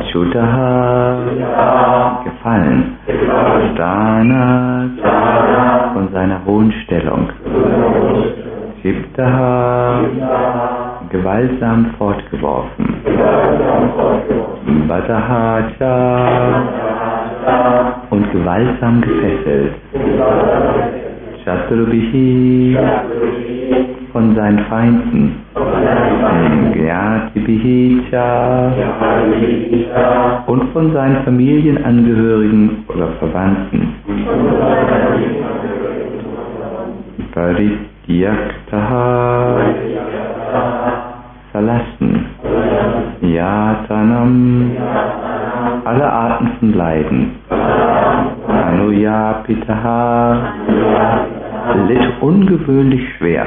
Achyutaha, gefallen, Stana, von seiner hohen Stellung, Shibtaha, gewaltsam fortgeworfen, Badahacha, und gewaltsam gefesselt, Shatrubhihi, von seinen Feinden, Gyatibhicha, und von seinen Familienangehörigen oder Verwandten, Parityaktaha, verlassen, Yatanam, alle Arten von Leiden, Anuyapitaha, litt ungewöhnlich schwer.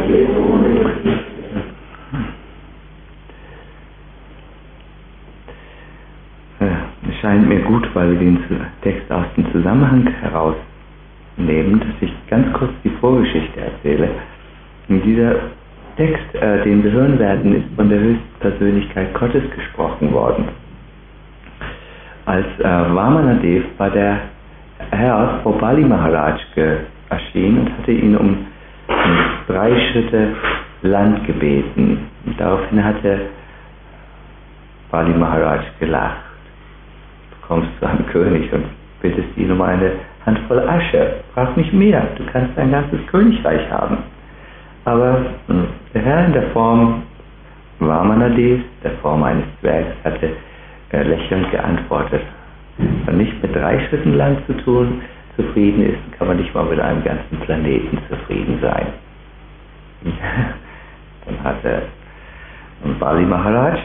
Es scheint mir gut, weil wir den Text aus dem Zusammenhang herausnehmen, dass ich ganz kurz die Vorgeschichte erzähle. Und dieser Text, den wir hören werden, ist von der Höchstpersönlichkeit Gottes gesprochen worden. Als Vamanadev war der Herr vor Bali Maharaj erschienen und hatte ihn um 3 Schritte Land gebeten. Und daraufhin hatte Bali Maharaj gelacht. Du kommst zu einem König und bittest ihn um eine Handvoll Asche. Frag nicht mehr, du kannst ein ganzes Königreich haben. Aber der Herr in der Form Vamanadev, der Form eines Zwergs, hatte lächelnd geantwortet. Wenn man nicht mit 3 Schritten Land zufrieden ist, kann man nicht mal mit einem ganzen Planeten zufrieden sein. Dann hatte Bali Maharaj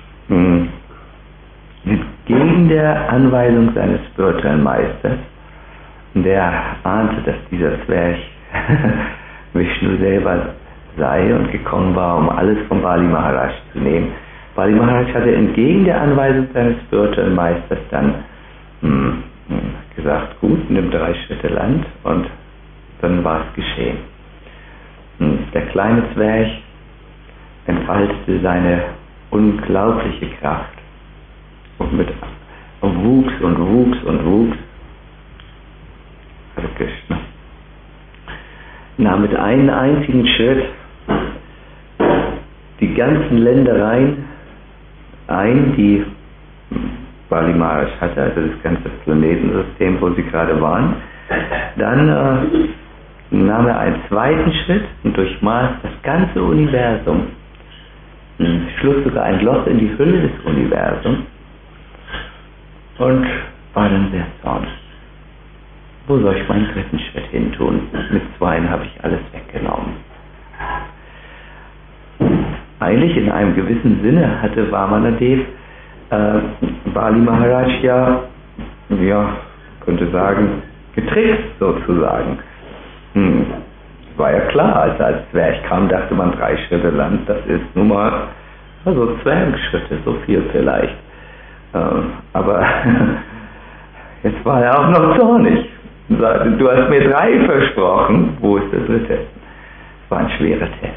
entgegen der Anweisung seines spirituellen Meisters, der ahnte, dass dieser Zwerg Vishnu selber sei und gekommen war, um alles von Bali Maharaj zu nehmen. Bali Maharaj hatte entgegen der Anweisung seines spirituellen Meisters dann gesagt, gut, nimm 3 Schritte Land, und dann war es geschehen. Der kleine Zwerg entfaltete seine unglaubliche Kraft und wuchs und wuchs und wuchs. Hare Krishna. Nahm mit einem einzigen Schritt die ganzen Ländereien ein, die Bali Maharaj hatte, also das ganze Planetensystem, wo sie gerade waren. Dann nahm er einen zweiten Schritt und durchmaß das ganze Universum, schlug sogar ein Loch in die Hülle des Universums und war dann sehr zornig. Wo soll ich meinen 3. Schritt hin tun? Mit 2 habe ich alles weggenommen. Eigentlich in einem gewissen Sinne hatte Vamanadev Bali Maharaj ja, könnte sagen, getrickst sozusagen. War ja klar, als er als Zwerg kam, dachte man 3 Schritte Land, das ist nun mal Zwergschritte, so viel vielleicht. Aber jetzt war er auch noch zornig. Sagte, du hast mir 3 versprochen, wo ist der 3.? Es war ein schwerer Test.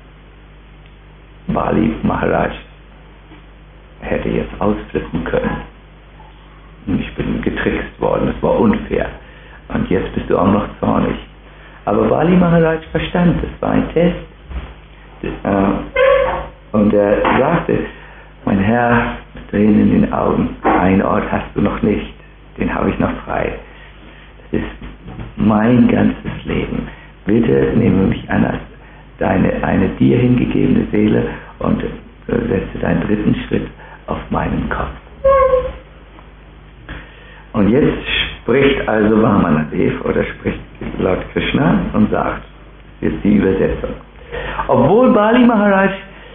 Bali Maharaj hätte jetzt ausflippen können. Ich bin getrickst worden, das war unfair. Und jetzt bist du auch noch zornig. Aber Bali Maharaj verstand, es war ein Test. Und er sagte, mein Herr, mit Tränen in den Augen, einen Ort hast du noch nicht, den habe ich noch frei. Das ist mein ganzes Leben. Bitte nehme mich an als eine dir hingegebene Seele und setze deinen 3. Schritt auf meinen Kopf. Und jetzt spricht also Vamanadev oder spricht Lord Krishna und sagt, jetzt die Übersetzung. Obwohl Bali Maharaj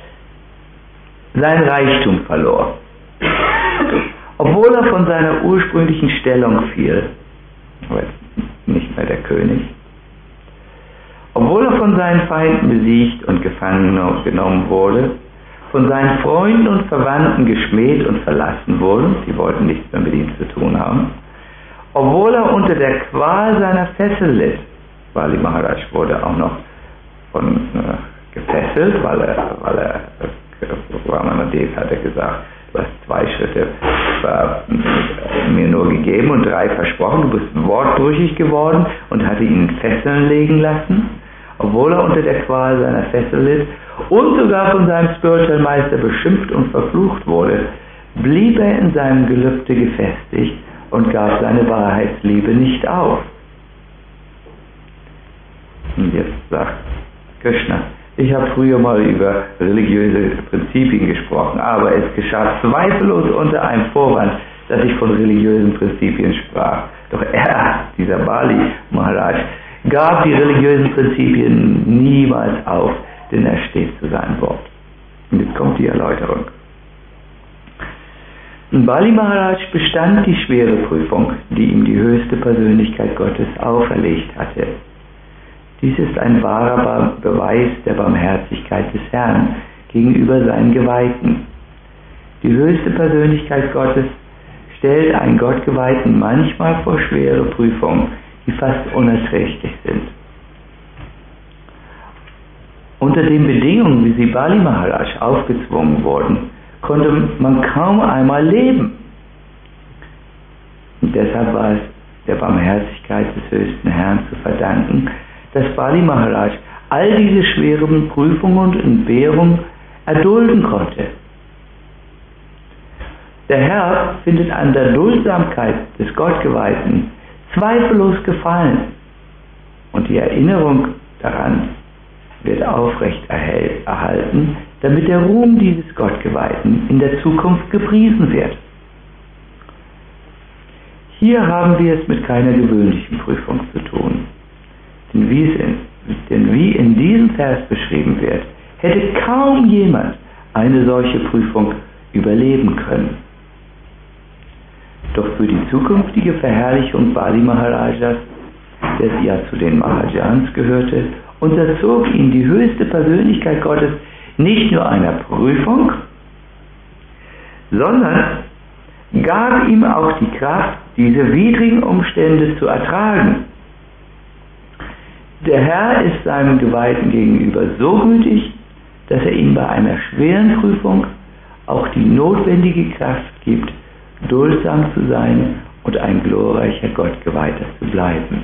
sein Reichtum verlor, obwohl er von seiner ursprünglichen Stellung fiel, aber nicht mehr der König, obwohl er von seinen Feinden besiegt und gefangen genommen wurde, von seinen Freunden und Verwandten geschmäht und verlassen wurde, sie wollten nichts mehr mit ihm zu tun haben, obwohl er unter der Qual seiner Fessel litt, Bali Maharaj wurde auch noch gefesselt, weil er Vamanadev hatte gesagt, du hast 2 Schritte mir nur gegeben und 3 versprochen, du bist wortbrüchig geworden und hatte ihn in Fesseln legen lassen, obwohl er unter der Qual seiner Fessel litt und sogar von seinem Spiritual Meister beschimpft und verflucht wurde, blieb er in seinem Gelübde gefestigt und gab seine Wahrheitsliebe nicht auf. Und jetzt sagt Krishna, ich habe früher mal über religiöse Prinzipien gesprochen, aber es geschah zweifellos unter einem Vorwand, dass ich von religiösen Prinzipien sprach. Doch er, dieser Bali Maharaj, gab die religiösen Prinzipien niemals auf, denn er steht zu seinem Wort. Und jetzt kommt die Erläuterung. Bali Maharaj bestand die schwere Prüfung, die ihm die höchste Persönlichkeit Gottes auferlegt hatte. Dies ist ein wahrer Beweis der Barmherzigkeit des Herrn gegenüber seinen Geweihten. Die höchste Persönlichkeit Gottes stellt einen Gottgeweihten manchmal vor schwere Prüfungen, die fast unerträglich sind. Unter den Bedingungen, wie sie Bali Maharaj aufgezwungen wurden, konnte man kaum einmal leben. Und deshalb war es der Barmherzigkeit des höchsten Herrn zu verdanken, dass Bali Maharaj all diese schweren Prüfungen und Entbehrungen erdulden konnte. Der Herr findet an der Duldsamkeit des Gottgeweihten zweifellos Gefallen und die Erinnerung daran wird aufrecht erhalten, damit der Ruhm dieses Gottgeweihten in der Zukunft gepriesen wird. Hier haben wir es mit keiner gewöhnlichen Prüfung zu tun. Denn wie in diesem Vers beschrieben wird, hätte kaum jemand eine solche Prüfung überleben können. Doch für die zukünftige Verherrlichung Bali Maharajas, der ja zu den Mahajans gehörte, unterzog ihn die höchste Persönlichkeit Gottes nicht nur einer Prüfung, sondern gab ihm auch die Kraft, diese widrigen Umstände zu ertragen. Der Herr ist seinem Geweihten gegenüber so gütig, dass er ihm bei einer schweren Prüfung auch die notwendige Kraft gibt, duldsam zu sein und ein glorreicher Gottgeweihter zu bleiben.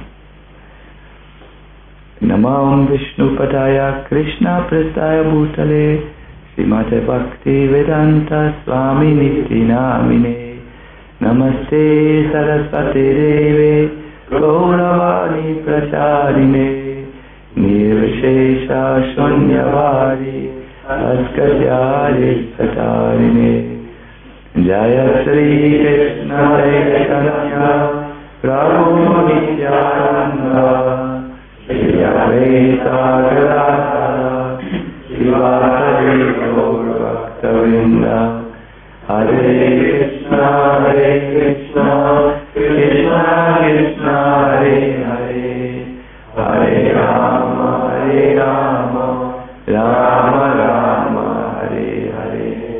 Namam Vishnupadaya Krishna Prestaya Bhutale Srimate Bhakti Vedanta Swami Niti Namine Namaste Saraswate Deve Gauravani Pracharine Nirvishesha Shunyavadi Askatyari Satarine Jaya Sri Krishna Chaitanya Prabhu Nityananda Shri Advaita Gadadhara Shivasari Gaur Bhaktavinda Hare Krishna Krishna Krishna Hare Hare Hare Rama Rama Rama Hare Hare.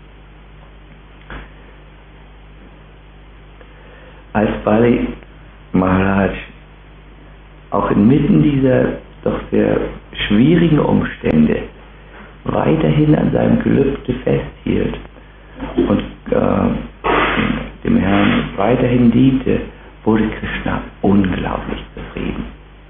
Als Bali Maharaj auch inmitten dieser doch sehr schwierigen Umstände weiterhin an seinem Gelübde festhielt und dem Herrn weiterhin diente, wurde Krishna unglaublich zufrieden.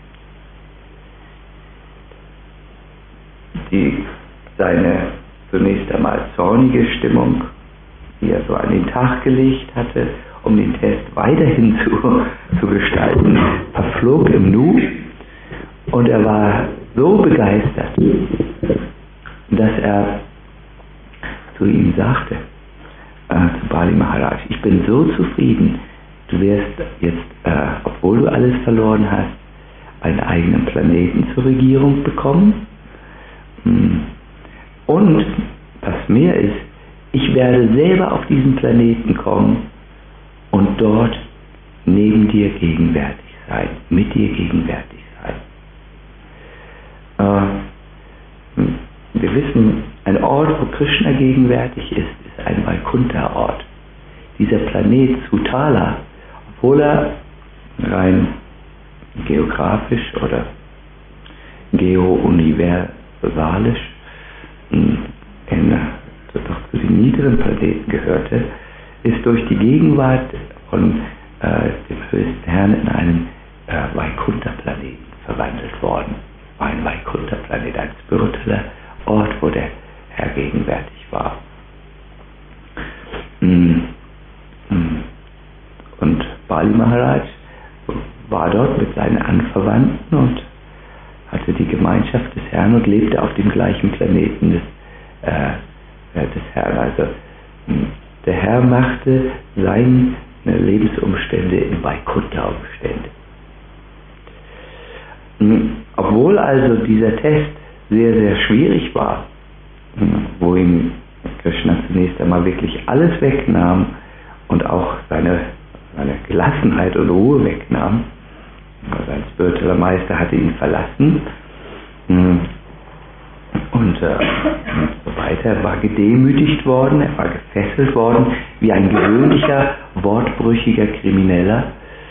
Seine zunächst einmal zornige Stimmung, die er so an den Tag gelegt hatte, um den Test weiterhin zu gestalten, verflog im Nu und er war so begeistert, dass er zu ihm sagte, zu Bali Maharaj, ich bin so zufrieden, du wirst jetzt, obwohl du alles verloren hast, einen eigenen Planeten zur Regierung bekommen und was mehr ist, ich werde selber auf diesen Planeten kommen und dort neben dir gegenwärtig sein, mit dir gegenwärtig sein. Wir wissen, ein Ort, wo Krishna gegenwärtig ist ein Vaikuntha-Ort. Dieser Planet Sutala, obwohl er rein geografisch oder geouniversalisch in noch zu den niederen Planeten gehörte, ist durch die Gegenwart von dem höchsten Herrn in einen Vaikuntha-Planeten verwandelt worden. War ein Vaikuntha-Planet, ein spiritueller Ort, wo der Herr gegenwärtig war. Und Bali Maharaj war dort mit seinen Anverwandten und hatte die Gemeinschaft des Herrn und lebte auf dem gleichen Planeten des Herrn. Also der Herr machte seine Lebensumstände in Vaikuntha-Umstände. Obwohl also dieser Test sehr, sehr schwierig war, wo ihm Krishna zunächst einmal wirklich alles wegnahm und auch seine Gelassenheit und Ruhe wegnahm. Sein spiritueller Meister hatte ihn verlassen und so weiter. Er war gedemütigt worden, er war gefesselt worden, wie ein gewöhnlicher, wortbrüchiger Krimineller.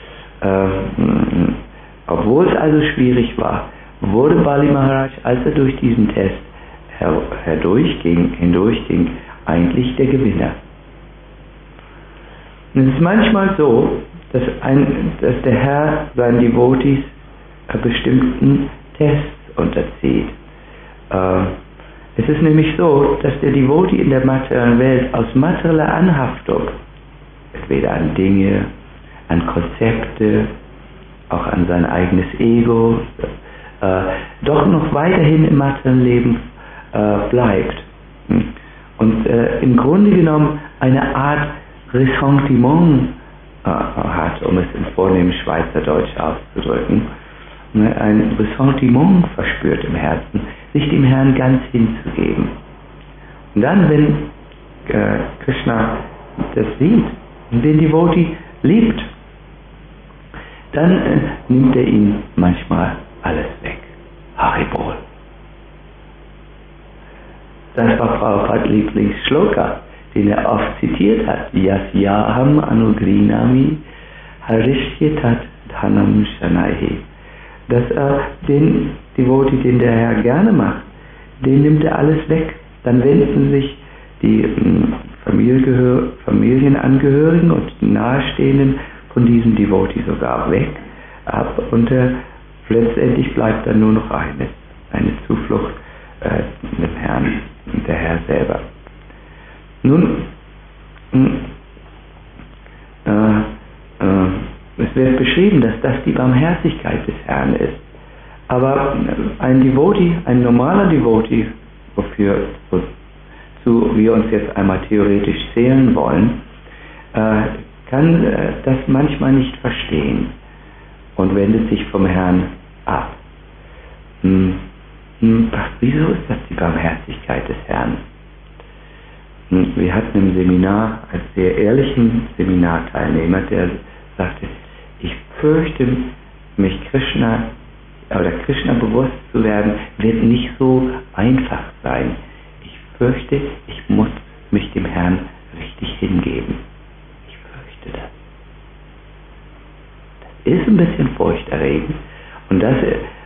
Obwohl es also schwierig war, wurde Bali Maharaj, als er durch diesen Test hindurchging, eigentlich der Gewinner. Und es ist manchmal so, dass der Herr seinen Devotees bestimmten Tests unterzieht. Es ist nämlich so, dass der Devotee in der materiellen Welt aus materieller Anhaftung, entweder an Dinge, an Konzepte, auch an sein eigenes Ego, doch noch weiterhin im materiellen Leben bleibt. Und im Grunde genommen eine Art Ressentiment hat, um es in vornehmem Schweizerdeutsch auszudrücken, ein Ressentiment verspürt im Herzen, sich dem Herrn ganz hinzugeben. Und dann, wenn Krishna das sieht, den Devotee liebt, dann nimmt er ihm manchmal alles weg. Haribol. Das war Prabhupads Lieblingsschloka, den er oft zitiert hat. Yasyaham anugrinami harishyetat dhanam shanaihi. Dass er den Devotee, den der Herr gerne macht, den nimmt er alles weg. Dann wenden sich die Familienangehörigen und die Nahestehenden von diesem Devotee sogar weg ab und letztendlich bleibt dann nur noch eine Zuflucht dem Herrn, der Herr selber. Nun, es wird beschrieben, dass das die Barmherzigkeit des Herrn ist. Aber ein Devotee, ein normaler Devotee, wozu wir uns jetzt einmal theoretisch zählen wollen, kann das manchmal nicht verstehen und wendet sich vom Herrn ab. Wieso ist das die Barmherzigkeit des Herrn? Wir hatten im Seminar einen sehr ehrlichen Seminarteilnehmer, der sagte, ich fürchte, mich Krishna bewusst zu werden, wird nicht so einfach sein. Ich fürchte, ich muss mich dem Herrn richtig hingeben. Ich fürchte das. Das ist ein bisschen furchterregend und das,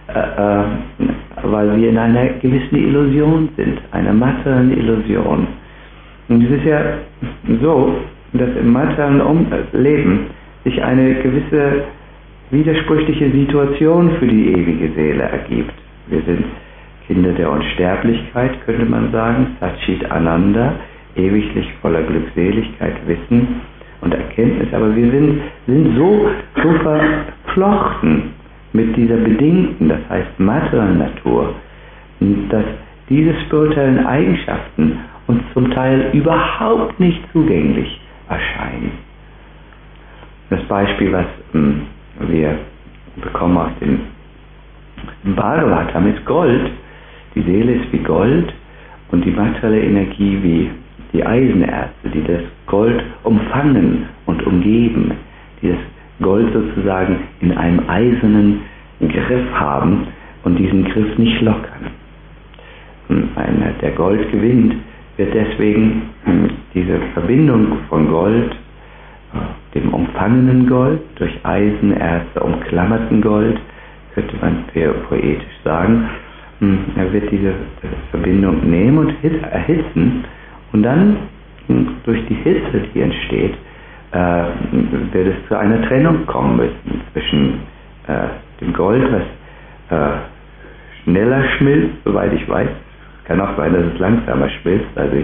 weil wir in einer gewissen Illusion sind, einer materiellen Illusion. Und es ist ja so, dass im materiellen Leben sich eine gewisse widersprüchliche Situation für die ewige Seele ergibt. Wir sind Kinder der Unsterblichkeit, könnte man sagen, Satchit Ananda, ewiglich voller Glückseligkeit, Wissen und Erkenntnis, aber wir sind so verflochten mit dieser bedingten, das heißt materiellen Natur, dass diese spirituellen Eigenschaften uns zum Teil überhaupt nicht zugänglich erscheinen. Das Beispiel, was wir bekommen aus dem Bhagavatam, ist Gold. Die Seele ist wie Gold und die materielle Energie wie die Eisenerze, die das Gold umfangen und umgeben, die das Gold sozusagen in einem eisernen Griff haben und diesen Griff nicht lockern. Einer, der Gold gewinnt, wird deswegen diese Verbindung von Gold, dem umfangenen Gold, durch Eisenerze umklammerten Gold, könnte man poetisch sagen, er wird diese Verbindung nehmen und erhitzen Und dann, durch die Hitze, die entsteht, wird es zu einer Trennung kommen müssen zwischen dem Gold, was schneller schmilzt, soweit ich weiß. Kann auch sein, dass es langsamer schmilzt, als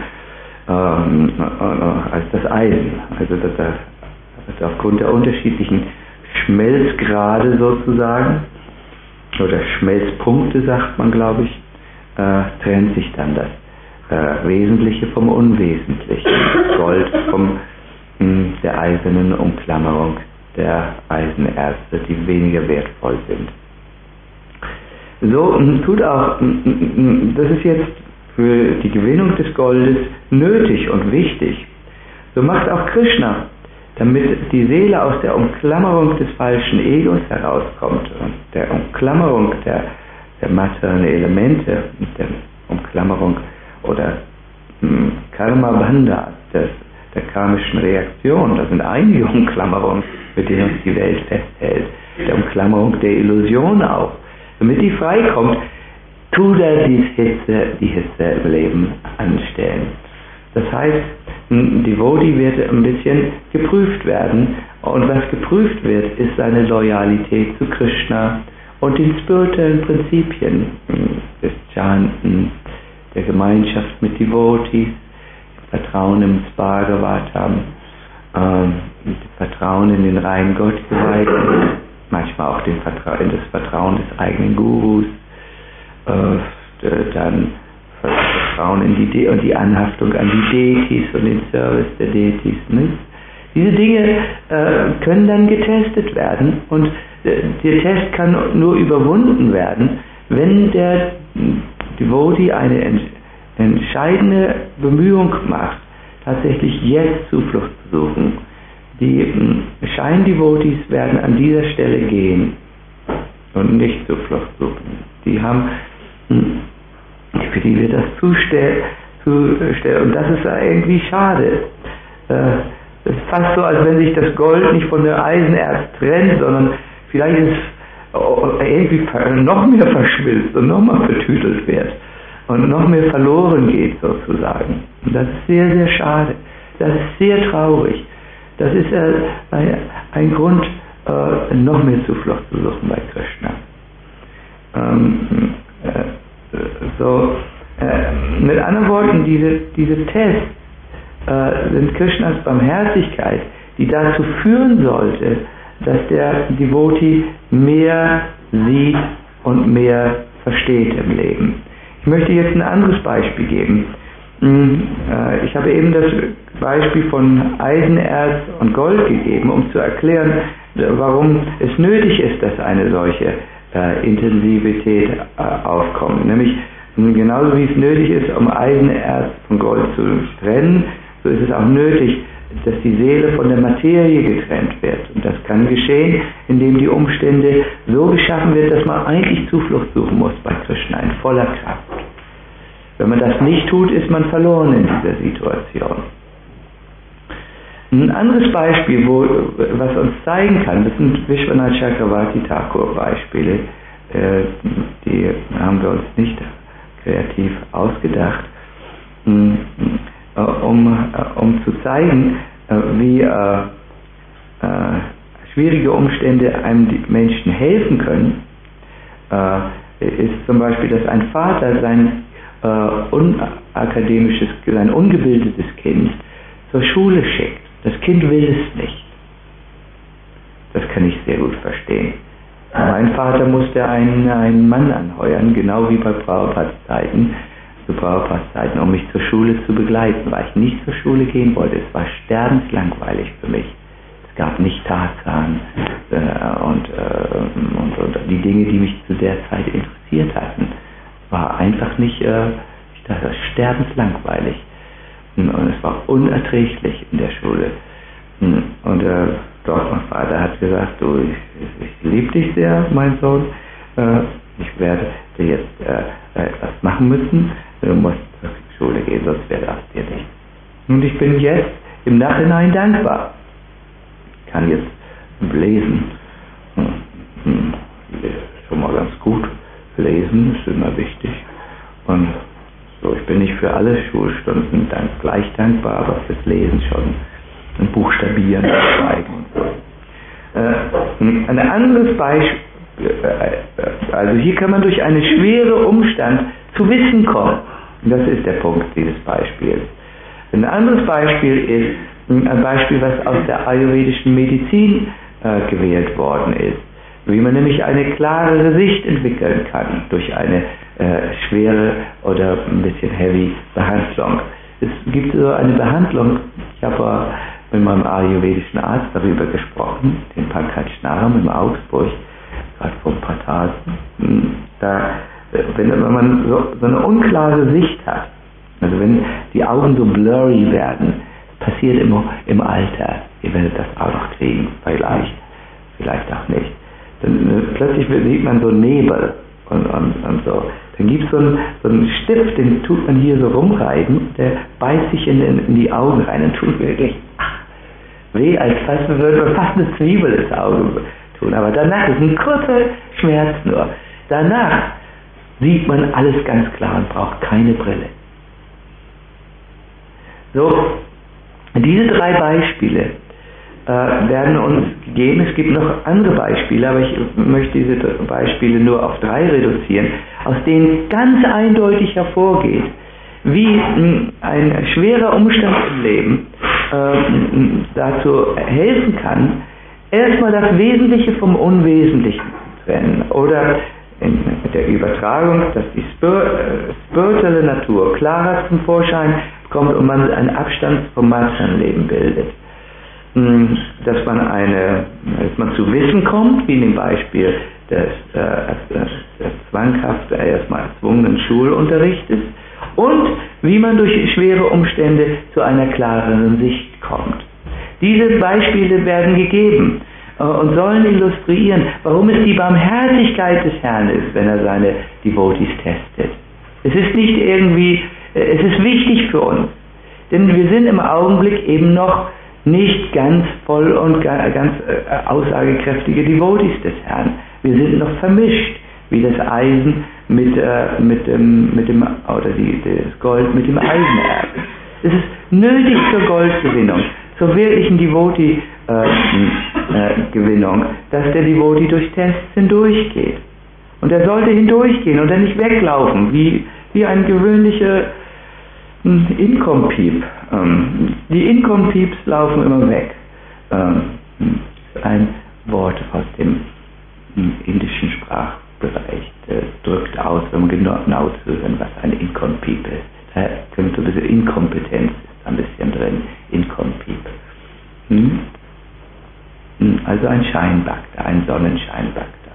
das Eisen. Also dass aufgrund der unterschiedlichen Schmelzgrade sozusagen, oder Schmelzpunkte sagt man, glaube ich, trennt sich dann das Wesentliche vom Unwesentlichen. Das Gold von der eisernen Umklammerung der Eisenerze, die weniger wertvoll sind. So tut auch, das ist jetzt für die Gewinnung des Goldes nötig und wichtig. So macht auch Krishna, damit die Seele aus der Umklammerung des falschen Egos herauskommt und der Umklammerung der materiellen Elemente, der Umklammerung oder Karma-Bandha, der karmischen Reaktion. Das sind einige Umklammerungen, mit denen uns die Welt festhält. Der Umklammerung der Illusion auch. Damit die freikommt, tut er die Hitze im Leben anstellen. Das heißt, ein Devotee wird ein bisschen geprüft werden. Und was geprüft wird, ist seine Loyalität zu Krishna und den spirituellen Prinzipien des Chanten, der Gemeinschaft mit Devotees, Vertrauen im Bhagavatam, Vertrauen in den reinen Gottgeweihten, manchmal auch das Vertrauen des eigenen Gurus, dann Vertrauen in die Anhaftung an die Deities und den Service der Deities. Ne? Diese Dinge können dann getestet werden und der Test kann nur überwunden werden, wenn der Devotee eine entscheidende Bemühung macht, tatsächlich jetzt Zuflucht zu suchen. Die Scheindevotees werden an dieser Stelle gehen und nicht Zuflucht suchen. Die haben, für die wir das zustellen, und das ist irgendwie schade. Es ist fast so, als wenn sich das Gold nicht von der Eisenerz trennt, sondern vielleicht ist irgendwie noch mehr verschmilzt und noch mal vertüdelt wird und noch mehr verloren geht sozusagen. Und das ist sehr, sehr schade. Das ist sehr traurig. Das ist ein Grund, noch mehr Zuflucht zu suchen bei Krishna. Mit anderen Worten, diese Tests sind Krishnas Barmherzigkeit, die dazu führen sollte, dass der Devotee mehr sieht und mehr versteht im Leben. Ich möchte jetzt ein anderes Beispiel geben. Ich habe eben das Beispiel von Eisenerz und Gold gegeben, um zu erklären, warum es nötig ist, dass eine solche Intensivität aufkommt. Nämlich genauso wie es nötig ist, um Eisenerz von Gold zu trennen, so ist es auch nötig, dass die Seele von der Materie getrennt wird. Und das kann geschehen, indem die Umstände so geschaffen wird, dass man eigentlich Zuflucht suchen muss bei Krishna in voller Kraft. Wenn man das nicht tut, ist man verloren in dieser Situation. Ein anderes Beispiel, was uns zeigen kann, das sind Vishwanath Chakravarti Thakur Beispiele, die haben wir uns nicht kreativ ausgedacht, um zu zeigen, wie schwierige Umstände einem die Menschen helfen können, ist zum Beispiel, dass ein Vater sein ungebildetes Kind zur Schule schickt. Das Kind will es nicht. Das kann ich sehr gut verstehen. Mein Vater musste einen Mann anheuern, genau wie bei Prabhupads Zeiten, um mich zur Schule zu begleiten, weil ich nicht zur Schule gehen wollte. Es war sterbenslangweilig für mich. Es gab nicht Tarzan und die Dinge, die mich zu der Zeit interessiert hatten. War einfach nicht, ich dachte, das ist sterbenslangweilig. Und es war unerträglich in der Schule. Und dort mein Vater hat gesagt, du, ich liebe dich sehr, mein Sohn. Ich werde dir jetzt etwas machen müssen. Du musst zur Schule gehen, sonst wäre das dir nicht. Und ich bin jetzt im Nachhinein dankbar. Ich kann jetzt lesen. Schon mal ganz gut. Lesen ist immer wichtig. Und So, ich bin nicht für alle Schulstunden gleich dankbar, aber fürs Lesen schon. Und Buchstabieren, Schreiben und so. Ein anderes Beispiel, also hier kann man durch einen schweren Umstand zu Wissen kommen. Und das ist der Punkt dieses Beispiels. Ein anderes Beispiel ist ein Beispiel, was aus der ayurvedischen Medizin gewählt worden ist. Wie man nämlich eine klarere Sicht entwickeln kann durch eine schwere oder ein bisschen heavy Behandlung. Es gibt so eine Behandlung, ich habe mit meinem ayurvedischen Arzt darüber gesprochen, den Pankaj Naram in Augsburg, gerade vor ein paar Tagen. Wenn man so eine unklare Sicht hat, also wenn die Augen so blurry werden, passiert im Alter, ihr werdet das auch noch kriegen, vielleicht auch nicht. Dann plötzlich sieht man so Nebel und so. Dann gibt es so einen Stift, den tut man hier so rumreiben, der beißt sich in die Augen rein und tut wirklich weh, als würde man fast eine Zwiebel ins Auge tun. Aber danach ist ein kurzer Schmerz nur. Danach sieht man alles ganz klar und braucht keine Brille. So, diese 3 Beispiele werden uns gegeben. Es gibt noch andere Beispiele, aber ich möchte diese Beispiele nur auf 3 reduzieren, aus denen ganz eindeutig hervorgeht, wie ein schwerer Umstand im Leben dazu helfen kann, erstmal das Wesentliche vom Unwesentlichen zu trennen. Oder in der Übertragung, dass die spirituelle Natur klarer zum Vorschein kommt und man einen Abstand vom Materienleben bildet. Dass man zu Wissen kommt, wie in dem Beispiel des zwanghaft erstmal erzwungenen Schulunterrichtes, und wie man durch schwere Umstände zu einer klareren Sicht kommt. Diese Beispiele werden gegeben und sollen illustrieren, warum es die Barmherzigkeit des Herrn ist, wenn er seine Devotees testet. Es ist nicht irgendwie, es ist wichtig für uns, denn wir sind im Augenblick eben noch nicht ganz voll und ganz aussagekräftige Devotees des Herrn. Wir sind noch vermischt, wie das Eisen mit dem oder das Gold mit dem Eisenerz. Es ist nötig zur Goldgewinnung, zur wirklichen Devotee-Gewinnung, dass der Devotee durch Tests hindurchgeht. Und er sollte hindurchgehen und dann nicht weglaufen, wie ein gewöhnlicher Income-Peep. Die Income-Peeps laufen immer weg. Ein Wort aus dem indischen Sprachbereich drückt aus, wenn man genau zuhören, was ein Income-Peep ist. Da kommt so ein bisschen Inkompetenz ist ein bisschen drin. Income-Peep. Also ein Scheinbakter, ein Sonnenscheinbakter.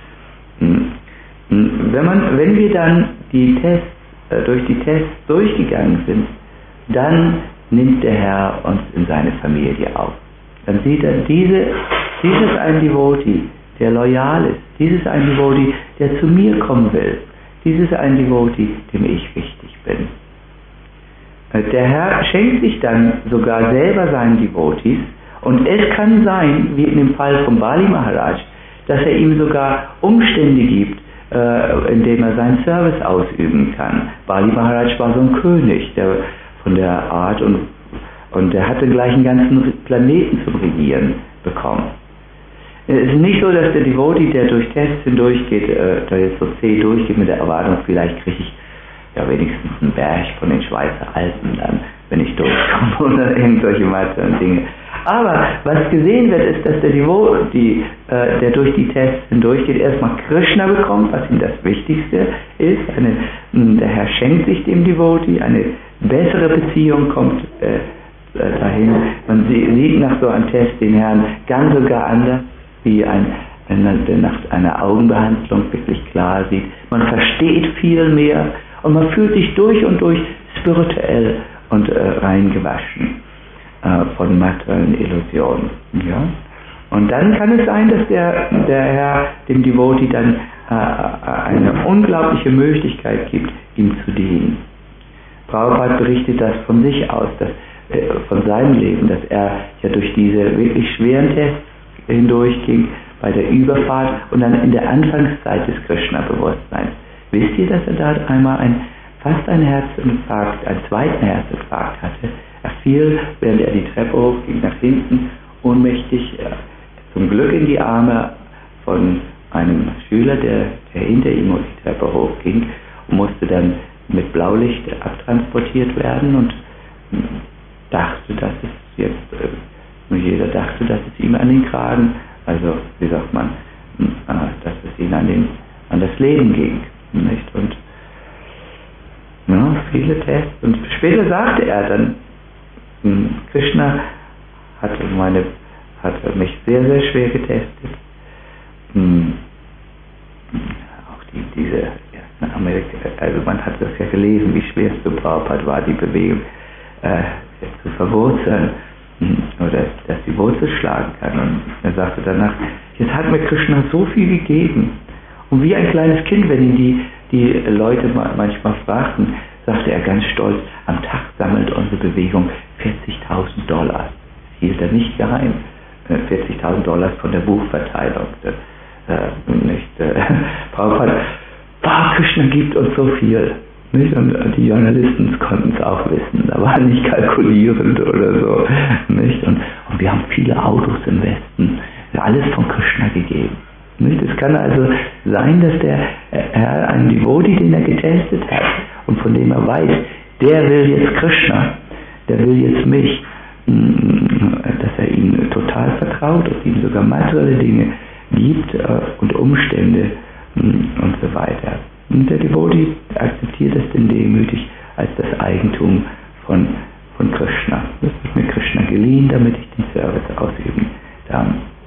Wenn wir dann durch die Tests durchgegangen sind, dann nimmt der Herr uns in seine Familie auf. Dann sieht er, dieses ist ein Devotee, der loyal ist. Dieses ist ein Devotee, der zu mir kommen will. Dieses ist ein Devotee, dem ich wichtig bin. Der Herr schenkt sich dann sogar selber seinen Devotees, und es kann sein, wie in dem Fall von Bali Maharaj, dass er ihm sogar Umstände gibt, in dem er seinen Service ausüben kann. Bali Maharaj war so ein König von der Art und er hatte gleich einen ganzen Planeten zum Regieren bekommen. Es ist nicht so, dass der Devotee, der durch Tests hindurchgeht, da jetzt so zäh durchgeht mit der Erwartung, vielleicht kriege ich ja wenigstens einen Berg von den Schweizer Alpen dann, wenn ich durchkomme oder irgendwelche weiteren Dinge. Aber was gesehen wird, ist, dass der Devotee, der durch die Tests hindurchgeht, erstmal Krishna bekommt, was ihm das Wichtigste ist. Der Herr schenkt sich dem Devotee, eine bessere Beziehung kommt dahin. Man sieht nach so einem Test den Herrn ganz sogar anders, wie der nach einer Augenbehandlung wirklich klar sieht. Man versteht viel mehr und man fühlt sich durch und durch spirituell und reingewaschen von materiellen Illusionen. Ja? Und dann kann es sein, dass der Herr dem Devotee dann eine unglaubliche Möglichkeit gibt, ihm zu dienen. Prabhupada berichtet das von sich aus, von seinem Leben, dass er ja durch diese wirklich schweren Tests hindurchging bei der Überfahrt und dann in der Anfangszeit des Krishna-Bewusstseins. Wisst ihr, dass er da einmal fast einen Herzinfarkt, einen zweiten Herzinfarkt hatte. Er fiel, während er die Treppe hochging, nach hinten, ohnmächtig, zum Glück in die Arme von einem Schüler, der hinter ihm die Treppe hochging, und musste dann mit Blaulicht abtransportiert werden und dachte, dass es jetzt, jeder dachte, dass es ihm an den Kragen, also wie sagt man, dass es ihm an das Leben ging, nicht? Und ja, viele Tests. Und später sagte er dann, Krishna hatte mich sehr, sehr schwer getestet. Auch diese ersten Amerika, also man hat das ja gelesen, wie schwer es für Prabhupada war, die Bewegung zu verwurzeln oder dass die Wurzel schlagen kann. Und er sagte danach, jetzt hat mir Krishna so viel gegeben. Und wie ein kleines Kind, wenn ihn die Leute manchmal fragten, sagte er ganz stolz, am Tag sammelt unsere Bewegung $40.000. Das hielt er nicht geheim. $40.000 von der Buchverteilung. Prabhupada, Krishna gibt uns so viel. Nicht? Und die Journalisten konnten es auch wissen, da war nicht kalkulierend oder so. Nicht? Und wir haben viele Autos im Westen, alles von Krishna gegeben. Nicht? Es kann also sein, dass der Herr einen Devotee, den er getestet hat und von dem er weiß, der will jetzt Krishna, der will jetzt mich, dass er ihm total vertraut und ihm sogar materielle Dinge gibt und Umstände und so weiter. Und der Devotee akzeptiert das denn demütig als das Eigentum von Krishna. Das ist mir Krishna geliehen, damit ich den Service ausüben darf.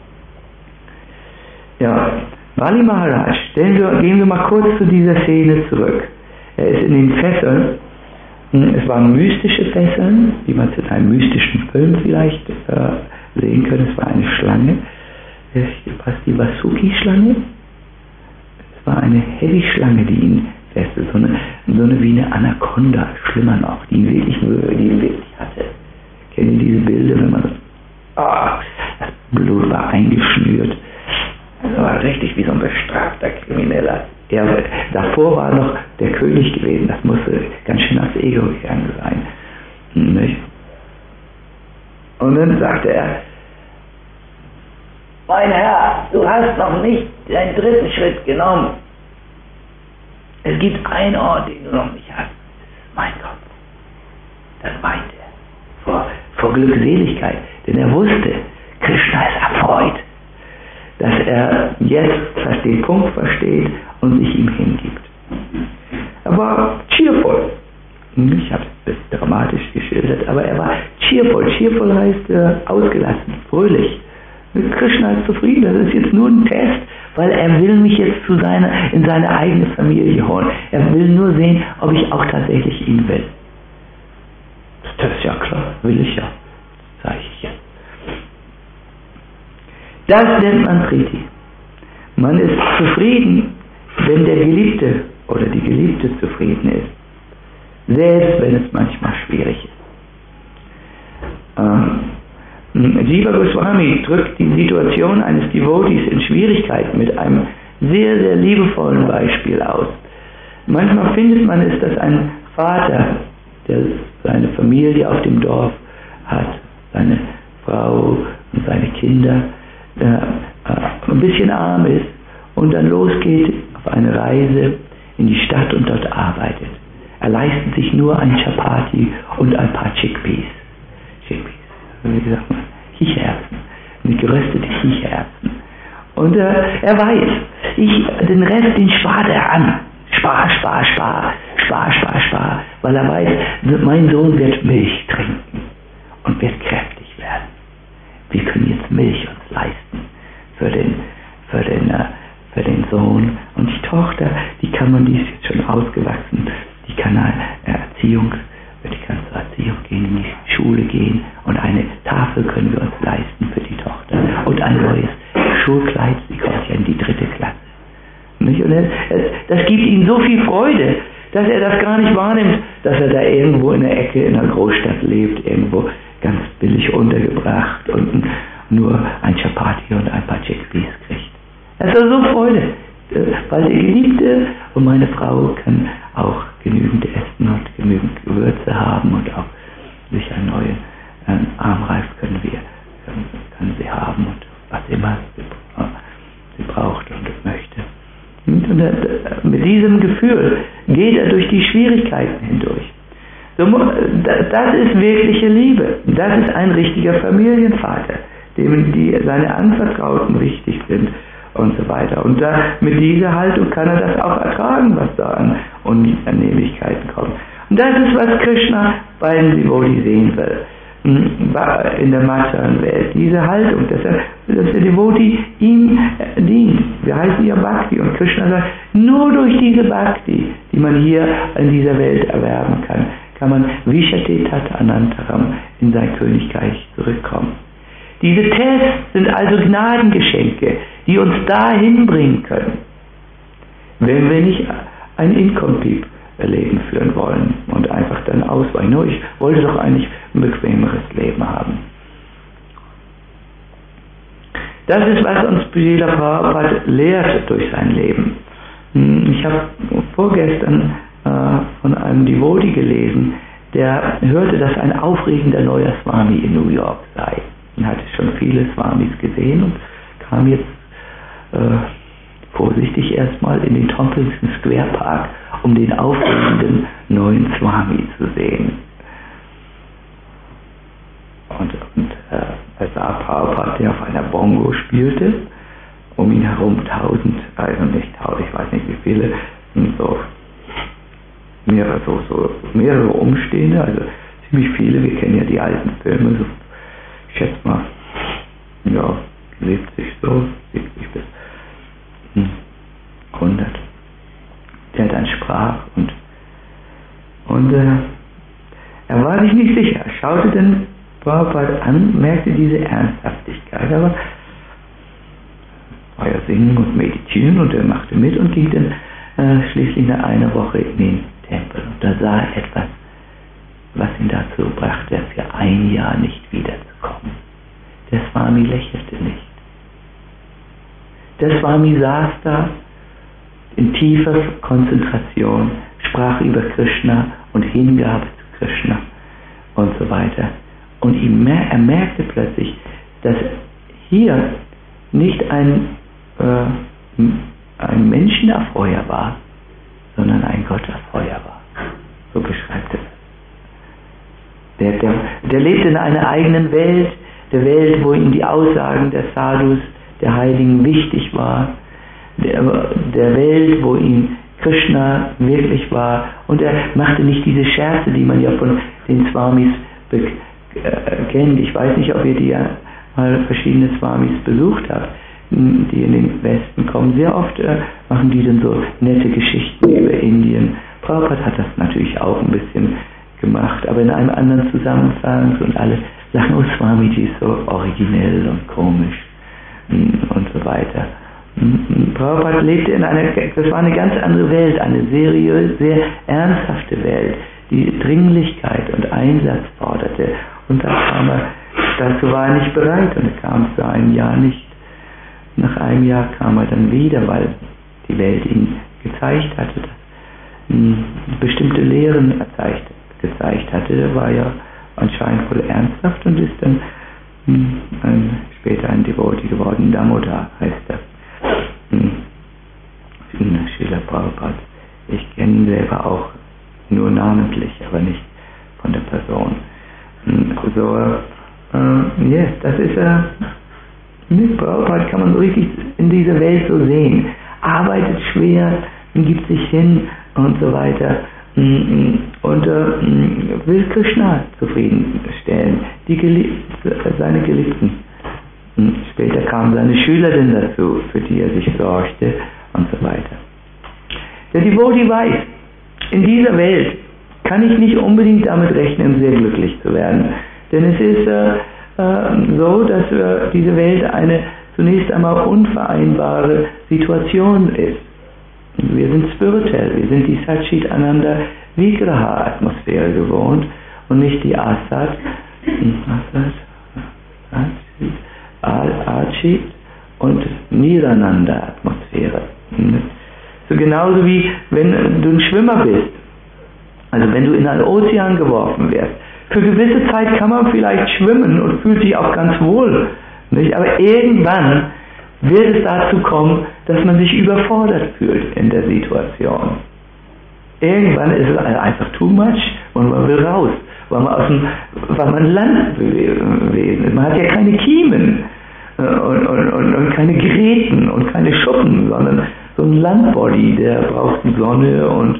Ja, Bali Maharaj, gehen wir mal kurz zu dieser Szene zurück. Er ist in den Fesseln. Es waren mystische Fesseln, die man in einem mystischen Film vielleicht sehen kann. Es war eine Schlange, was die Vasuki-Schlange. Es war eine Heavy-Schlange, die ihn fesselte, so eine wie eine Anaconda, schlimmer noch, die ihn wirklich hatte. Kennt ihr diese Bilder, wenn man das Blut war eingeschnürt. Das war richtig wie so ein bestrafter Krimineller. Davor war noch der König gewesen, das musste ganz schön aufs Ego gegangen sein. Nicht? Und dann sagte er, mein Herr, du hast noch nicht deinen dritten Schritt genommen. Es gibt einen Ort, den du noch nicht hast. Das ist mein Kopf. Dann weint er vor Glückseligkeit, denn er wusste, Krishna ist erfreut, dass er jetzt den Punkt versteht und sich ihm hingibt. Er war cheerful. Ich habe es ein bisschen dramatisch geschildert, aber er war cheerful. Cheerful heißt ausgelassen, fröhlich. Krishna ist zufrieden, das ist jetzt nur ein Test, weil er will mich jetzt in seine eigene Familie holen. Er will nur sehen, ob ich auch tatsächlich ihn will. Das ist ja klar, will ich ja. Das sage ich ja. Das nennt man Priti. Man ist zufrieden, wenn der Geliebte oder die Geliebte zufrieden ist. Selbst wenn es manchmal schwierig ist. Jiva Goswami drückt die Situation eines Devotees in Schwierigkeiten mit einem sehr, sehr liebevollen Beispiel aus. Manchmal findet man es, dass ein Vater, der seine Familie auf dem Dorf hat, seine Frau und seine Kinder, ein bisschen arm ist und dann losgeht auf eine Reise in die Stadt und dort arbeitet. Er leistet sich nur ein Chapati und ein paar Chickpeas. Wie sagt man? Kichererbsen. Geröstete Kichererbsen. Und er weiß, den Rest, den spart er an. Spar, weil er weiß, mein Sohn wird Milch trinken und wird kräftig werden. Wir können jetzt Milch uns leisten für den Sohn. Und die Tochter, die ist jetzt schon ausgewachsen, die kann zur Erziehung gehen, in die Schule gehen und eine Tafel können wir uns leisten für die Tochter und ein neues Schulkleid, sie kommt ja in die 3. Klasse. Nicht? Und das gibt ihm so viel Freude, dass er das gar nicht wahrnimmt, dass er da irgendwo in der Ecke in einer Großstadt lebt, irgendwo ganz billig untergebracht und nur ein Chapati und ein paar Chickpeas kriegt. Das ist so Freude, weil der Geliebte und meine Frau kann auch genügend essen. mit diesem Gefühl geht er durch die Schwierigkeiten hindurch. Das ist wirkliche Liebe. Das ist ein richtiger Familienvater, dem seine Anvertrauten wichtig sind und so weiter. Und mit dieser Haltung kann er das auch ertragen, was da an Unannehmlichkeiten kommt. Und das ist, was Krishna bei den Devotis sehen will. In der materiellen Welt. Diese Haltung, dass der Devotee ihm dient. Wir heißen ja Bhakti. Und Krishna sagt, nur durch diese Bhakti, die man hier in dieser Welt erwerben kann man Vishate Tat Anantaram in sein Königreich zurückkommen. Diese Tests sind also Gnadengeschenke, die uns dahin bringen können, wenn wir nicht ein Income-Leben führen wollen und einfach dann ausweichen. Nur ich wollte doch eigentlich ein bequemeres Leben haben. Das ist, was uns Srila Prabhupada lehrt durch sein Leben. Ich habe vorgestern von einem Devotee gelesen, der hörte, dass ein aufregender neuer Swami in New York sei. Er hatte schon viele Swamis gesehen und kam jetzt vorsichtig erstmal in den Tompkins Square Park, um den aufregenden neuen Swami zu sehen. Und er sah Prabhupada, der auf einer Bongo spielte, um ihn herum 1000, also nicht 1000, ich weiß nicht wie viele, so mehrere Umstehende, also ziemlich viele. Wir kennen ja die alten Filme, so, ich schätze mal, ja, 70 bis 100. Der dann sprach und er war sich nicht sicher. Er schaute dann Prabhupada an, merkte diese Ernsthaftigkeit, aber war ja singen und meditieren und er machte mit und ging dann schließlich nach einer Woche in den Tempel. Und da sah er etwas, was ihn dazu brachte, für ein Jahr nicht wiederzukommen. Der Swami lächelte nicht. Der Swami saß da in tiefer Konzentration, sprach über Krishna und Hingabe zu Krishna und so weiter. Und er merkte plötzlich, dass hier nicht ein Menschenerfeuer war, sondern ein Gotterfeuer war. So beschreibt er es. Der lebte in einer eigenen Welt, der Welt, wo ihm die Aussagen der Sadhus, der Heiligen wichtig war, der Welt, wo ihm Krishna wirklich war, und er machte nicht diese Scherze, die man ja von den Swamis kennt. Ich weiß nicht, ob ihr die ja mal verschiedene Swamis besucht habt, die in den Westen kommen. Sehr oft machen die dann so nette Geschichten über Indien. Prabhupada hat das natürlich auch ein bisschen gemacht, aber in einem anderen Zusammenhang, und alle sagen, oh Swamiji ist so originell und komisch und so weiter. Prabhupada lebte das war eine ganz andere Welt, eine seriöse, sehr ernsthafte Welt, die Dringlichkeit und Einsatz forderte. Und dazu war er nicht bereit, und er kam für ein Jahr nicht. Nach einem Jahr kam er dann wieder, weil die Welt ihm gezeigt hatte, dass bestimmte Lehren gezeigt hatte. Er war ja anscheinend voll ernsthaft und ist dann später ein Devotee geworden. Damodar heißt er. Srila Prabhupada. Ich kenne ihn selber auch nur namentlich, aber nicht von der Person. Yes, das ist mit Prabhupada kann man so richtig in dieser Welt so sehen. Arbeitet schwer, gibt sich hin und so weiter und will Krishna zufriedenstellen, seine Geliebten. Später kamen seine Schülerin dazu, für die er sich sorgte und so weiter. Der Devotee weiß, in dieser Welt kann ich nicht unbedingt damit rechnen, sehr glücklich zu werden. Denn es ist so, dass diese Welt eine zunächst einmal unvereinbare Situation ist. Wir sind spirituell, wir sind die Satchit Ananda Vigraha Atmosphäre gewohnt und nicht die Asat Achit und Nirananda Atmosphäre. So genauso wie wenn du ein Schwimmer bist, also wenn du in einen Ozean geworfen wirst. Für gewisse Zeit kann man vielleicht schwimmen und fühlt sich auch ganz wohl, nicht? Aber irgendwann wird es dazu kommen, dass man sich überfordert fühlt in der Situation. Irgendwann ist es einfach too much und man will raus, weil man Landwesen ist. Man hat ja keine Kiemen und keine Gräten und keine Schuppen, sondern so ein Landbody, der braucht die Sonne und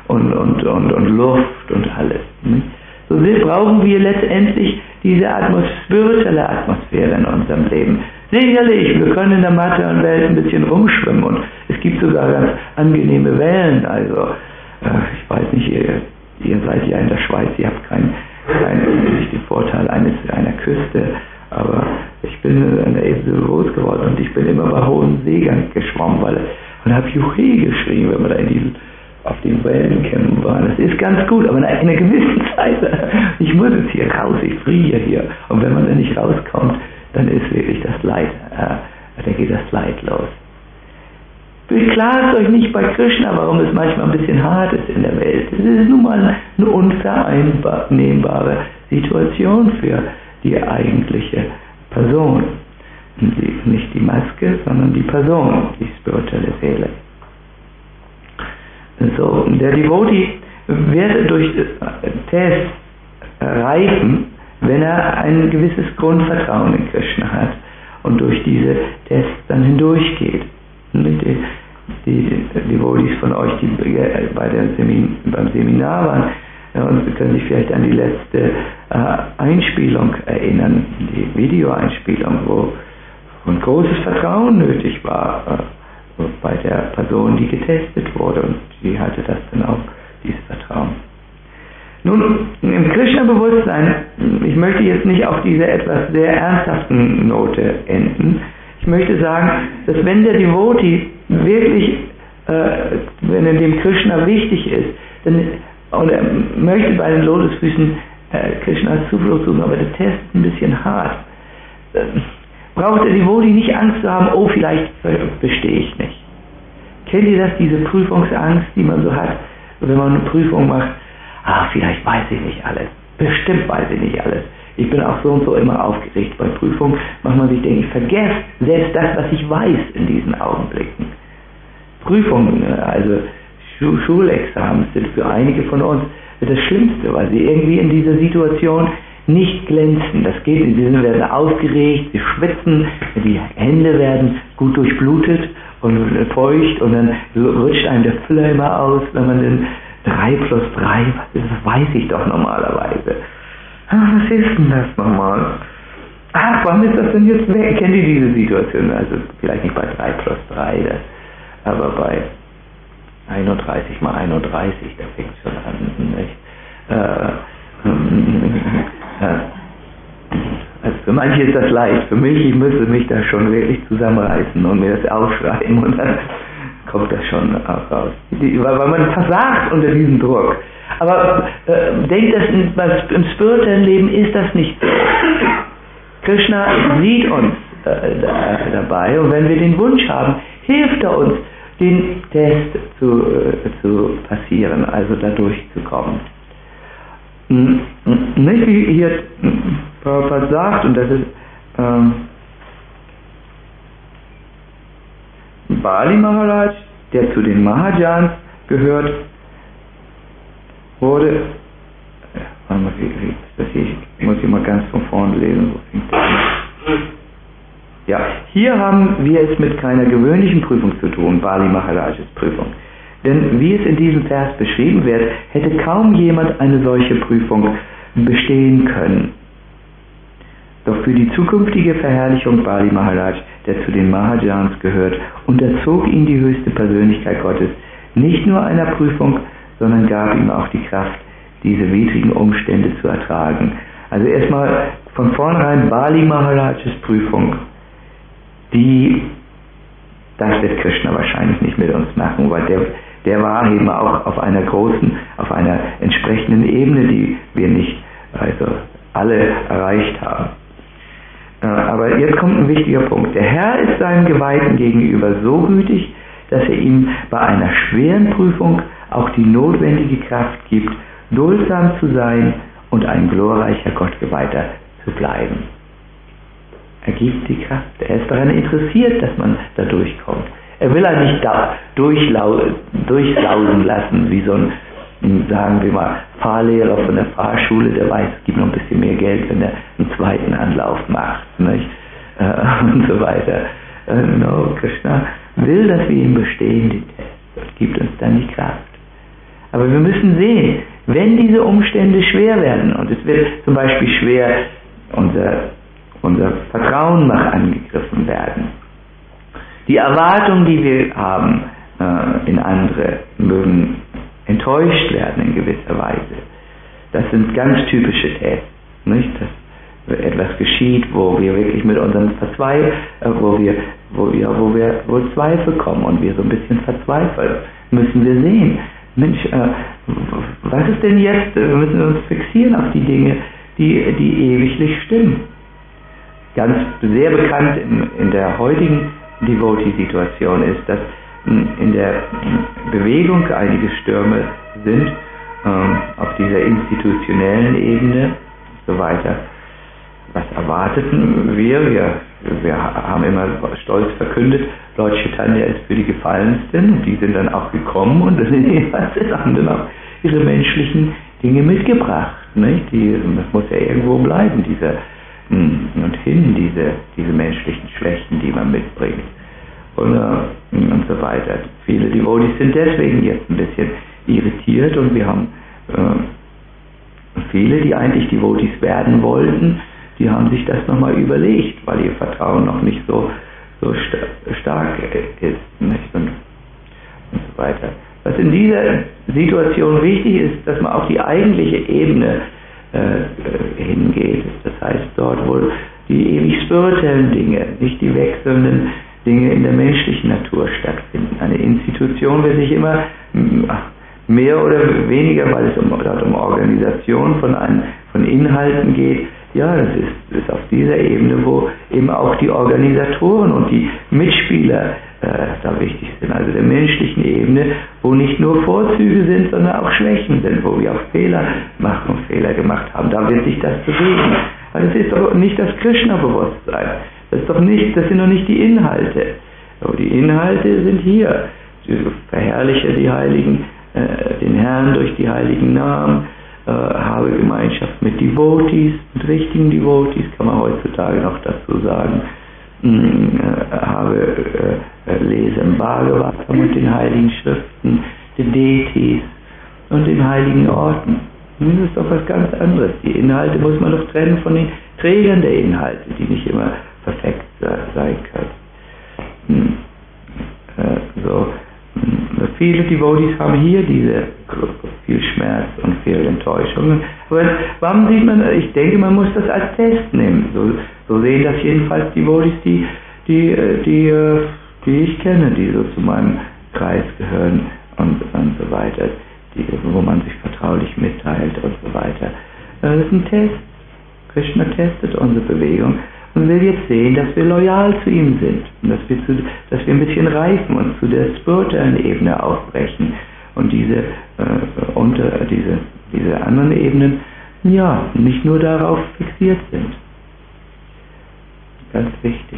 Luft und alles. So brauchen wir letztendlich diese spirituelle Atmosphäre in unserem Leben. Sicherlich, wir können in der materiellen Welt ein bisschen rumschwimmen und es gibt sogar ganz angenehme Wellen. Also, ich weiß nicht, ihr seid ja in der Schweiz, ihr habt keinen Vorteil einer Küste, aber ich bin an der Insel groß geworden und ich bin immer bei hohen Seegang geschwommen und habe Juhe geschrien, wenn wir da auf den Wellenkämmen waren. Das ist ganz gut, aber in einer gewissen Zeit, ich muss jetzt hier raus, ich friere hier. Und wenn man da nicht rauskommt, dann ist wirklich das Leid, dann geht das Leid los. Beklagt euch nicht bei Krishna, warum es manchmal ein bisschen hart ist in der Welt. Es ist nun mal eine unvereinbare Situation für die eigentliche Person. Nicht die Maske, sondern die Person, die spirituelle Seele. So, der Devotee wird durch Tests reifen, wenn er ein gewisses Grundvertrauen in Krishna hat und durch diese Tests dann hindurchgeht. Die Devotees von euch, die beim Seminar waren, und können sich vielleicht an die letzte Einspielung erinnern, die Videoeinspielung, wo ein großes Vertrauen nötig war bei der Person, die getestet wurde, und die hatte das dann auch, dieses Vertrauen. Nun, im Krishna-Bewusstsein, ich möchte jetzt nicht auf diese etwas sehr ernsthaften Note enden. Ich möchte sagen, dass wenn der Devotee wirklich, wenn er dem Krishna wichtig ist, und er möchte bei den Lotusfüßen Krishnas Zuflucht suchen, aber der Test ist ein bisschen hart, braucht der Devotee nicht Angst zu haben, oh, vielleicht bestehe ich nicht. Kennt ihr das, diese Prüfungsangst, die man so hat, wenn man eine Prüfung macht? Vielleicht weiß ich nicht alles. Bestimmt weiß ich nicht alles. Ich bin auch so und so immer aufgeregt bei Prüfungen. Manchmal sich denke ich, vergesst selbst das, was ich weiß in diesen Augenblicken. Prüfungen, also Schulexamen sind für einige von uns das Schlimmste, weil sie irgendwie in dieser Situation nicht glänzen. Das geht, sie werden aufgeregt, sie schwitzen, die Hände werden gut durchblutet und feucht und dann rutscht einem der Füller immer aus, wenn man den 3 plus 3, das weiß ich doch normalerweise. Was ist denn das nochmal? Warum ist das denn jetzt weg? Kennt ihr diese Situation? Also vielleicht nicht bei 3 plus 3, aber bei 31 mal 31, da fängt es schon an, nicht? Also für manche ist das leicht, für mich, ich müsste mich da schon wirklich zusammenreißen und mir das aufschreiben und dann kommt das schon auch raus. Weil man versagt unter diesem Druck. Aber denkt, im spirituellen Leben ist das nicht so. Krishna sieht uns dabei und wenn wir den Wunsch haben, hilft er uns, den Test zu passieren, also da durchzukommen. Nicht wie hier Prabhupada sagt, und das ist Bali Maharaj, der zu den Mahajans gehört, wurde, ich muss hier mal ganz von vorne lesen, wo fängt das an? Ja, hier haben wir es mit keiner gewöhnlichen Prüfung zu tun, Bali Maharajas Prüfung. Denn wie es in diesem Vers beschrieben wird, hätte kaum jemand eine solche Prüfung bestehen können. Doch für die zukünftige Verherrlichung Bali Maharaj, der zu den Mahajans gehört, unterzog ihn die höchste Persönlichkeit Gottes nicht nur einer Prüfung, sondern gab ihm auch die Kraft, diese widrigen Umstände zu ertragen. Also erstmal von vornherein Bali Maharajas Prüfung, das wird Krishna wahrscheinlich nicht mit uns machen, weil der war eben auch auf einer entsprechenden Ebene, die wir nicht alle erreicht haben. Aber jetzt kommt ein wichtiger Punkt. Der Herr ist seinem Geweihten gegenüber so gütig, dass er ihm bei einer schweren Prüfung auch die notwendige Kraft gibt, duldsam zu sein und ein glorreicher Gottgeweihter zu bleiben. Er gibt die Kraft. Er ist daran interessiert, dass man da durchkommt. Er will er nicht durchsausen lassen, wie so ein, sagen wir mal, Fahrlehrer von der Fahrschule, der weiß, es gibt noch ein bisschen mehr Geld, wenn er einen zweiten Anlauf macht, nicht? Und so weiter. No, Krishna will, dass wir ihn bestehen, den Test, und gibt uns dann die Kraft. Aber wir müssen sehen, wenn diese Umstände schwer werden, und es wird zum Beispiel schwer, unser Vertrauen mag angegriffen werden. Die Erwartungen, die wir haben in andere, mögen enttäuscht werden in gewisser Weise. Das sind ganz typische Tests, nicht? Dass etwas geschieht, wo wir wirklich mit unserem wo Zweifel kommen und wir so ein bisschen verzweifeln, müssen wir sehen. Mensch, was ist denn jetzt? Wir müssen uns fixieren auf die Dinge, die ewiglich stimmen. Ganz sehr bekannt in der heutigen Devotee-Situation ist, dass in der Bewegung einige Stürme sind, auf dieser institutionellen Ebene und so weiter. Was erwarteten wir? Wir haben immer stolz verkündet, Lord Chaitanya ist für die Gefallensten, und die sind dann auch gekommen und haben dann auch ihre menschlichen Dinge mitgebracht. Nicht? Das muss ja irgendwo bleiben, diese menschlichen Schwächen, die man mitbringt. Und so weiter. Viele Devotees sind deswegen jetzt ein bisschen irritiert, und wir haben viele, die eigentlich Devotees werden wollten, die haben sich das nochmal überlegt, weil ihr Vertrauen noch nicht so stark ist, nicht? Und so weiter. Was in dieser Situation wichtig ist, dass man auf die eigentliche Ebene hingeht. Das heißt, dort wo die ewig spirituellen Dinge, nicht die wechselnden Dinge in der menschlichen Natur stattfinden. Eine Institution wird sich immer mehr oder weniger, weil es dort um Organisation von Inhalten geht, ja, das ist auf dieser Ebene, wo eben auch die Organisatoren und die Mitspieler da wichtig sind. Also der menschlichen Ebene, wo nicht nur Vorzüge sind, sondern auch Schwächen sind, wo wir auch Fehler machen und Fehler gemacht haben. Da wird sich das bewegen. Also es ist doch nicht das Krishna-Bewusstsein. Das sind noch nicht die Inhalte. Aber die Inhalte sind hier. Verherrliche die Heiligen, den Herrn durch die heiligen Namen, habe Gemeinschaft mit Devotees, mit richtigen Devotees, kann man heutzutage noch dazu sagen, lese im Bhagavatam und den heiligen Schriften, den Deities und den heiligen Orten. Das ist doch was ganz anderes. Die Inhalte muss man doch trennen von den Trägern der Inhalte, die nicht immer perfekt sein können. Viele Devotees haben hier viel Schmerz und viel Enttäuschung. Aber warum sieht man, ich denke, man muss das als Test nehmen. So sehen das jedenfalls Devotees, die ich kenne, die so zu meinem Kreis gehören und so weiter, wo man sich vertraulich mitteilt und so weiter. Das ist ein Test. Krishna testet unsere Bewegung und will jetzt sehen, dass wir loyal zu ihm sind und dass wir ein bisschen reifen und zu der spirituellen Ebene aufbrechen und diese anderen Ebenen, ja, nicht nur darauf fixiert sind. Ganz wichtig.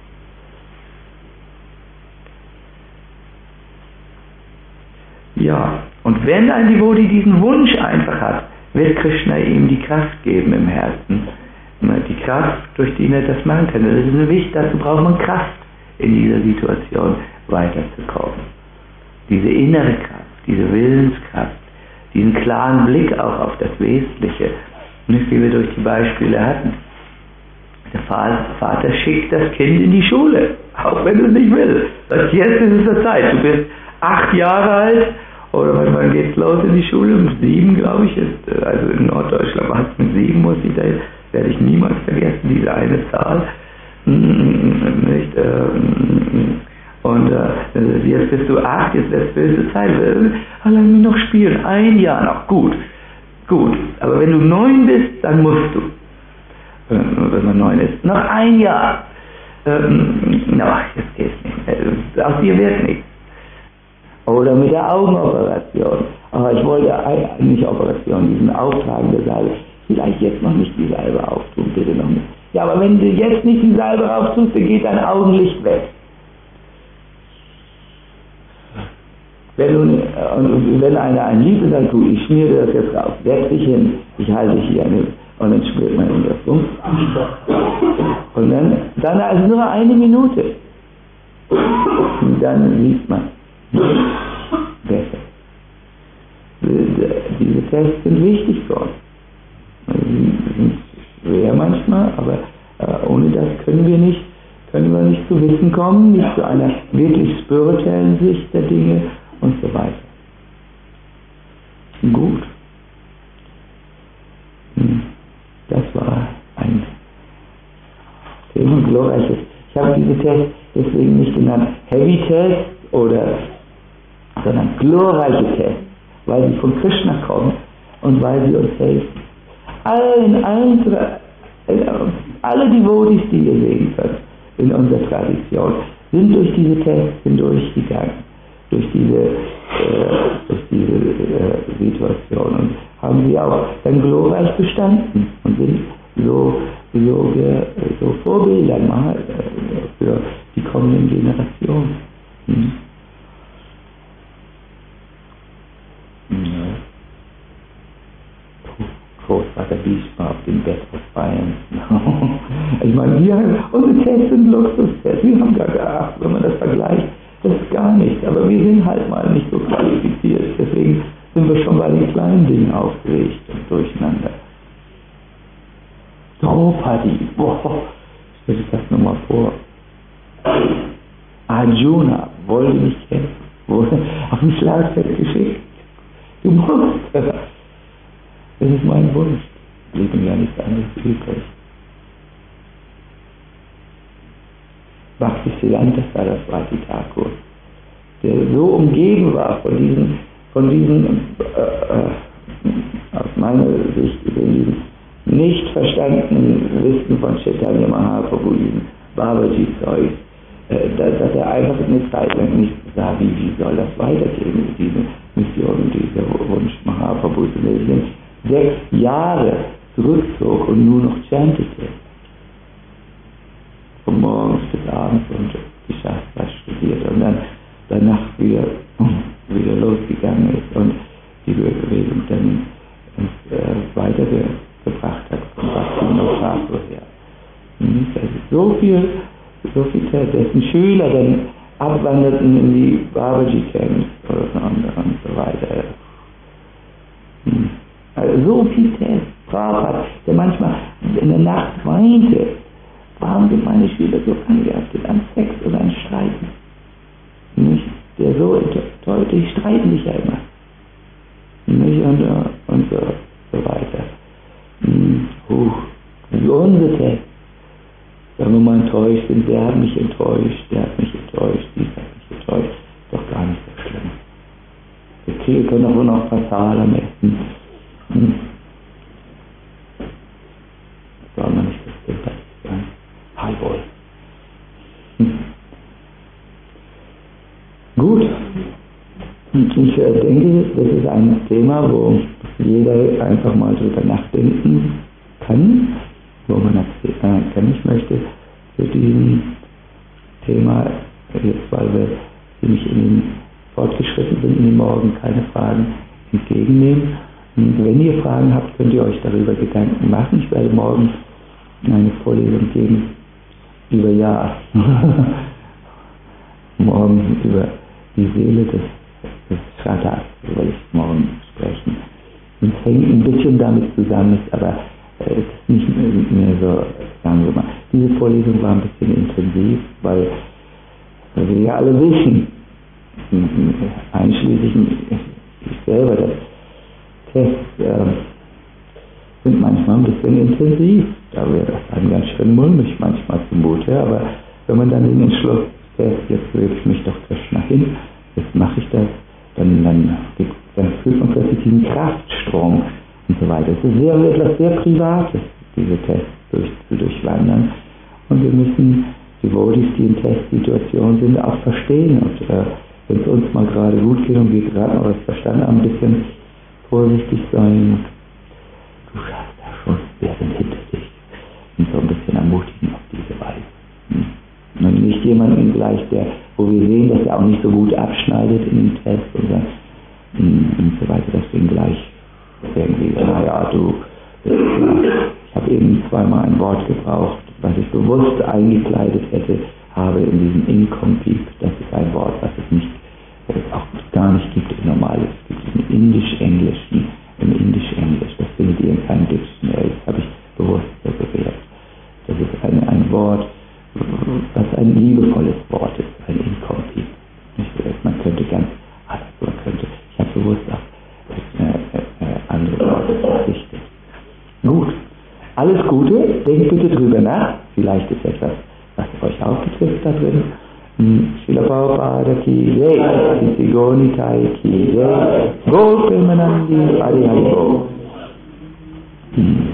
Ja, und wenn ein Devotee diesen Wunsch einfach hat, wird Krishna ihm die Kraft geben im Herzen. Die Kraft, durch die er das machen kann. Das ist wichtig, dazu braucht man Kraft, in dieser Situation weiterzukommen. Diese innere Kraft, diese Willenskraft, diesen klaren Blick auch auf das Wesentliche. Nicht wie wir durch die Beispiele hatten. Der Vater schickt das Kind in die Schule, auch wenn es nicht will. Sagt, jetzt ist es der Zeit. Du bist 8 Jahre alt, oder wann geht's los in die Schule? Um 7, glaube ich. Also in Norddeutschland war es mit 7, muss ich da jetzt. Werde ich niemals vergessen, diese eine Zahl. Nicht? Und jetzt bist du 8, jetzt ist böse Zeit. Lass mich noch spielen, 1 Jahr noch, gut. Aber wenn du 9 bist, dann musst du. Wenn man 9 ist, noch 1 Jahr. Jetzt geht's nicht mehr. Aus dir wird nichts. Oder mit der Augenoperation. Ich wollte nicht Operation, diesen Auftragen der Salbe. Vielleicht jetzt noch nicht die Salbe auftun, bitte noch nicht. Ja, aber wenn du jetzt nicht die Salbe auftust, dann geht dein Augenlicht weg. wenn einer ein Lied ist, sagt, du, ich schmiere das jetzt raus, setz dich hin, ich halte dich hier und dann schmiert man ihm das um. Und dann also nur eine Minute. Und dann liest man. Besser. Diese Tests sind wichtig für uns. Sie sind schwer manchmal, aber ohne das können wir nicht zu Wissen kommen, nicht zu einer wirklich spirituellen Sicht der Dinge und so weiter. Gut. Das war ein Thema, glorreiches. Ich habe diese Tests deswegen nicht genannt Heavy Tests sondern glorreiche Tests, weil sie von Krishna kommen und weil sie uns helfen. Alle Devotees, die ihr sehen könnt in unserer Tradition, sind durch diese Tests hindurchgegangen, durch diese Situation und haben sie auch dann glorreich bestanden und sind so Vorbilder mal für die kommenden Generationen. Großvater Bhishma auf dem Bett aus Bayern. Ich meine, unsere Tests sind Luxustests. Wir haben gar geachtet, wenn man das vergleicht, das ist gar nichts. Aber wir sind halt mal nicht so qualifiziert. Deswegen sind wir schon bei den kleinen Dingen aufgeregt und durcheinander. Draupadi, stell dir das nochmal vor. Arjuna wollte nicht kämpfen, wurde auf dem Schlagfeld geschickt. Du musst. Das ist mein Wunsch. Blieb mir ja nichts anderes übrig. Bhaktisiddhanta Saraswati Thakur, der so umgeben war von diesen aus meiner Sicht gesehen, diesen nicht verstandenen Wissen von Chaitanya Mahaprabhu, diesen Babaji-Zeug, dass er einfach eine Zeit lang nicht sah, wie soll das weitergehen mit dieser Mission, dieser Wunsch Mahaprabhus. 6 Jahre zurückzog und nur noch chantete. Von morgens bis abends und die Shastras studiert und dann danach wieder losgegangen ist und die Bewegung dann weitergebracht hat von Bhaktivinoda Thakur her. Das ist so viel dessen Schüler dann abwanderten in die Babaji-Camps und so weiter. Also so viel Test. Prabhupada, der manchmal in der Nacht weinte. Warum sind meine Schüler so angehaftet an Sex oder an Streiten? Nicht? Der so toll, die streiten sich ja immer. Nicht? Und so weiter. Unsere Test. Wenn wir mal enttäuscht sind, der hat mich enttäuscht, dies hat mich enttäuscht. Ist doch gar nicht so schlimm. Wir können auch noch fatal am besten. Soll man nicht das Bild sein? Highball. Gut. Ich denke, das ist ein Thema, wo jeder einfach mal drüber nachdenken kann, wo man ich möchte zu diesem Thema jetzt, weil wir ziemlich fortgeschritten sind in den Morgen, keine Fragen entgegennehmen. Und wenn ihr Fragen habt, könnt ihr euch darüber Gedanken machen. Ich werde morgen eine Vorlesung geben über morgen über die Seele des Vaters, über ich morgen sprechen. Und es hängt ein bisschen damit zusammen, aber es ist nicht mehr so, sagen wir mal. Diese Vorlesung war ein bisschen intensiv, weil wir ja alle wissen, einschließlich ich selber, dass Tests sind manchmal ein bisschen intensiv. Da wird das einem ganz schön mulmig manchmal zumute, aber wenn man dann den Entschluss fährt, jetzt will ich mich doch Krishna hin, jetzt mache ich das, dann fühlt man plötzlich diesen Kraftstrom und so weiter. Es ist etwas sehr Privates, diese Tests durchwandern. Und wir müssen die Devotees, die in Testsituationen sind, auch verstehen. Und wenn es uns mal gerade gut geht und wir gerade noch das Verstand haben, ein bisschen vorsichtig sein. Du schaffst das schon, wir sind hinter dich. Und so ein bisschen ermutigen auf diese Weise. Und nicht jemanden gleich, wo wir sehen, dass er auch nicht so gut abschneidet in dem Test und so weiter, dass wir ihn gleich irgendwie, ich habe eben zweimal ein Wort gebraucht, was ich bewusst eingekleidet habe in diesem Incompete. Das ist ein Wort, was es nicht, auch gar nicht gibt im Normalen. Es gibt im Indisch-Englisch, das findet ihr in keinem Dictionary, das habe ich bewusst reserviert. Das ist ein Wort, was ein liebevolles Wort ist, ein Incompete. Man könnte ich habe bewusst auf andere Worte verzichtet. Gut, alles Gute, denkt bitte drüber nach, vielleicht ist etwas, was euch auch betrifft da drin. Srila Prabhupada ki jai, Sisi Nitai ki jai, Gol Premanandi, Hari Hari Bol.